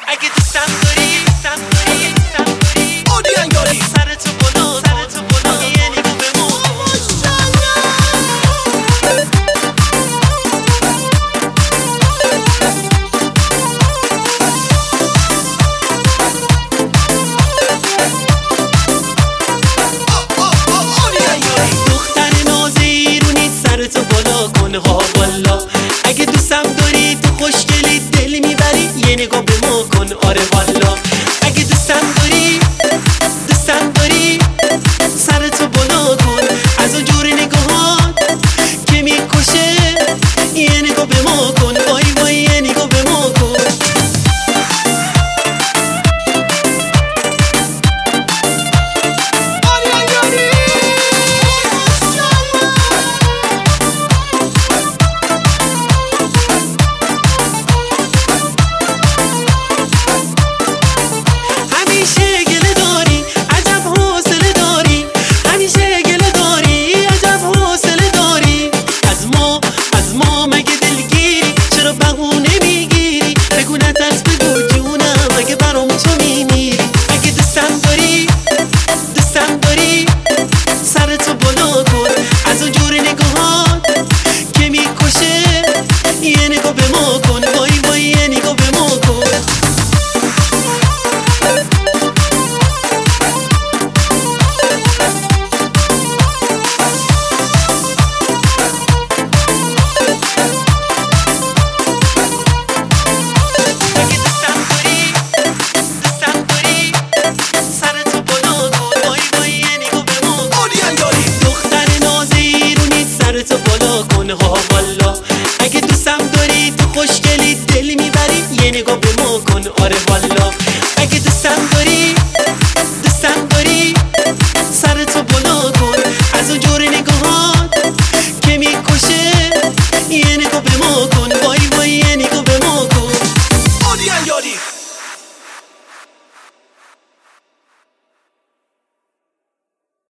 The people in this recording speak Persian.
اگه دوستم داری آدیان یاری سرتو بالا یه نگاه به ما دختر نازیرونی سرتو بالا کن ها والا اگه دوستم داری تو خوشگلی دل میبری یه نگاه به ما کن آره والا اگه دوستم داری سرتو بالا کن از اون جور نگاهات که میکشه یه نگاه به ما کن وای وای یه نگاه به ما کن سرتو بالا کن از اون جور نگاهات که میکشه یه نگاه به ما کن وای وای یه نگاه به ما کن سرتو بالا کن ها والا اگه دوستم داری تو خوشگلی دل میبری یه نگاه به ما کن آره والا اگه دوستم داری سرتو بالا کن از اون جور نگاهات که میکشه یه نگاه به ما کن وای وای یه نگاه به ما کن آدیان یاری